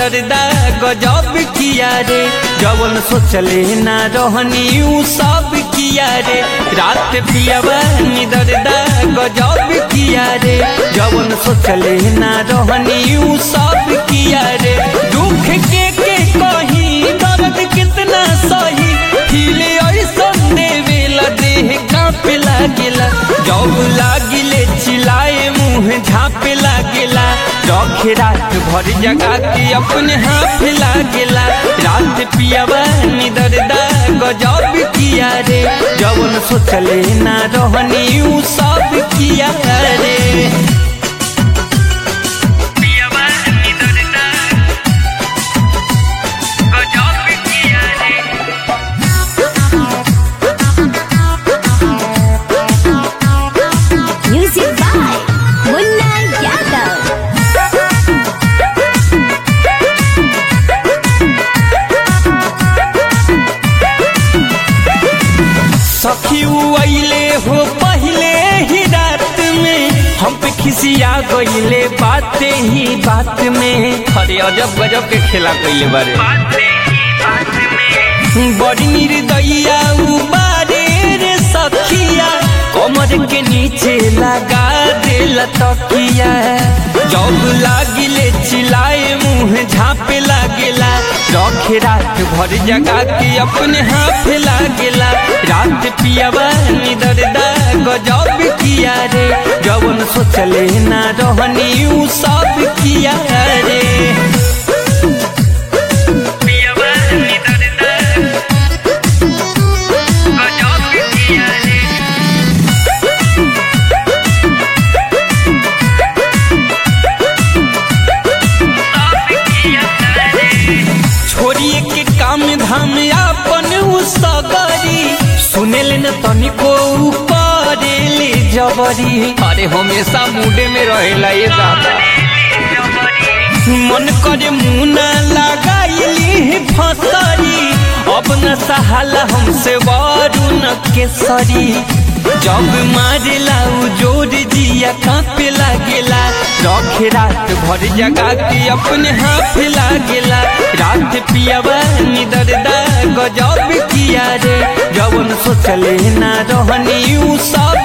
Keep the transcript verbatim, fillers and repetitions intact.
दर्दा गजब किया रे, जवन सोचले ना रहनी उ सब किया रे। रात पियावा नी दर्दा गजब किया रे, जवन सोचले ना रहनी उ सब किया रे। दुख के के कही दर्द कितना सही, हिले ऐसन देवेला देह कांपे लागेला। जब लागिले चिल्लाए मुँह झाँपे लागेला, रखे रात भर जगा के अपने हाथ लागेला। रात पियावा नी दर्दा गजब किया रे, जवन सोचले ना रहनी उ सब किया रे। Music by Munna Yadav. सखी अइले हो पहले ही रात में, हम पे खिसिया गइले बाते ही बात में। अरे अजब गजब के खेला कइले बारे, बड़ी निर्दयिया उ बारे रे सखिया, कमर के नीचे लगा देला तकिया। जब लागिले चिल्लाए मुँह झाँपे लागेला, रखे रात भर जगा के अपने हाथ लागेला। रात पियावा नी दर्दा गजब किया रे, जवन सोचले ना रहनी उ सब किया रे। छोड़िए के काम धाम अपन उ सगरी, सुनेल न तनिको करेले जबरी। अरे हमेशा मूडे में रहेला ये दादा, मन करे मुना लगाइली फसरी। अब न सहाला हमसे वरुण केसरी, जब मारेला उ जोर जिया कांपे लागेला। रखे रात भर जगा के अपने हाथ लागेला। रात पियावा नी दर्दा गजब किया रे, जवन सोचले ना रहनी उ सब